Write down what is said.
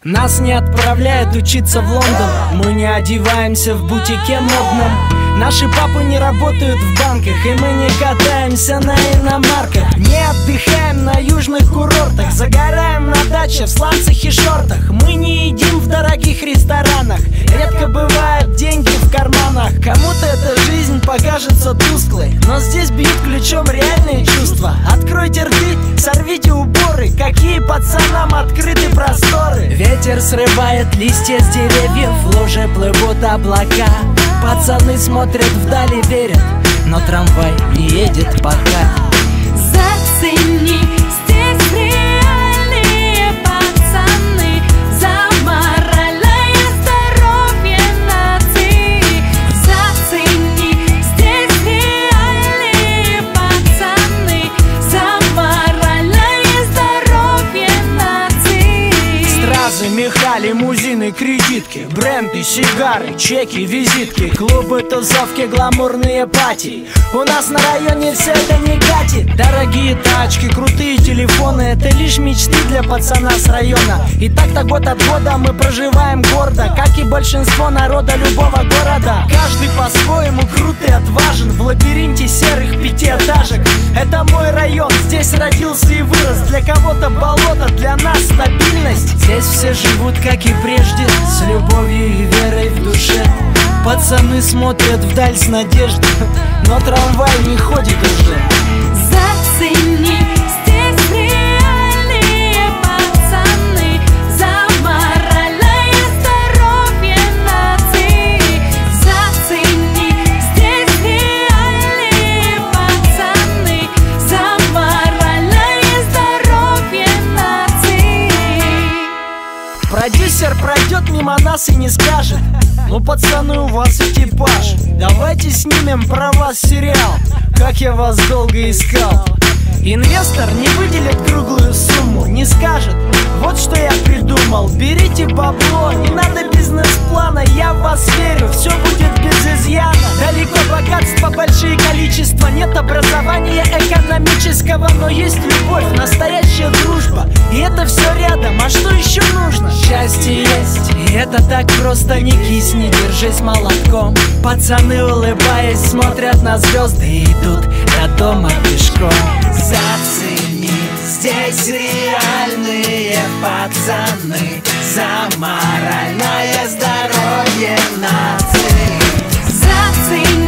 Нас не отправляют учиться в Лондон, мы не одеваемся в бутике модном. Наши папы не работают в банках, и мы не катаемся на иномарках. Не отдыхаем на южных курортах, загораем на даче в сланцах и шортах. Мы не едим в дорогих ресторанах, редко бывают деньги в карманах. Кому-то эта жизнь покажется тусклой, но здесь бьют ключом реальные чувства. Откройте рты, сорвите уборы, какие пацанам открыты просторы. Ветер срывает листья с деревьев, в луже плывут облака. Пацаны смотрят вдали, верят, но трамвай не едет пока. Зацени, здесь реальные пацаны, за моральное здоровье нации. Зацени, здесь реальные пацаны, за моральное здоровье нации. Стразы, меха, лимузины, кредитки, бренды, сигары, чеки, визитки, клубы, тусовки, гламурные пати. У нас на районе все это не катит. Дорогие тачки, крутые телефоны — это лишь мечты для пацана с района. И так-то год от года мы проживаем гордо, как и большинство народа любого города. Каждый по-своему крут и отважен в лабиринте серых пятиэтажек. Это мой район, здесь родился и вырос. Для кого-то болото, для нас стабильность. Здесь все живут, как и прежде, с любовью и верой в душе. Пацаны смотрят вдаль с надеждой, но трамвай не ходит уже. Зацени, здесь реальные пацаны, за моральное здоровье нации. Зацени, здесь реальные пацаны, за моральное здоровье нации. Продюсер пройдет мимо нас и не скажет: ну, пацаны, у вас экипаж, давайте снимем про вас сериал, как я вас долго искал. Инвестор не выделит круглую сумму, не скажет: вот что я придумал, берите бабло, не надо бизнес-плана, я в вас верю, все будет без изъяна. Далеко богатства, большие количества, нет образования экономического, но есть любовь, настоящая дружба, и это все рядом, а что еще нужно? Счастье есть, и это так просто, не кисни, держись молотком. Пацаны, улыбаясь, смотрят на звезды и идут до дома пешком. Зацени, здесь реальные пацаны, за моральное здоровье нации. Зацени.